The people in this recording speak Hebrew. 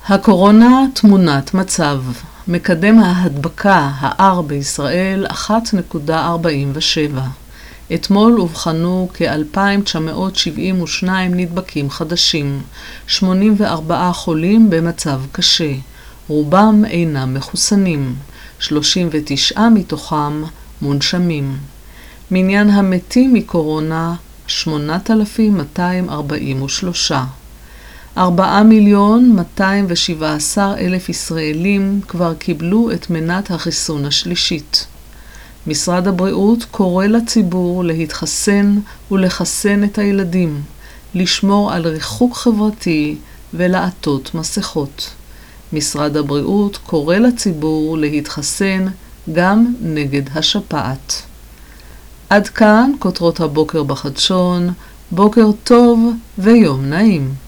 הקורונה תמונת מצב. מקדם ההדבקה ה-R בישראל 1.47. אתמול אובחנו כ-2,972 נדבקים חדשים, 84 חולים במצב קשה, רובם אינם מחוסנים, 39 מתוכם מונשמים. מניין המתים מקורונה 8,243. 4,217,000 ישראלים כבר קיבלו את מנת החיסון השלישית. משרד הבריאות קורא לציבור להתחסן ולחסן את הילדים, לשמור על ריחוק חברתי ולעטות מסכות. משרד הבריאות קורא לציבור להתחסן גם נגד השפעת. עד כאן כותרות הבוקר בחדשון. בוקר טוב ויום נעים.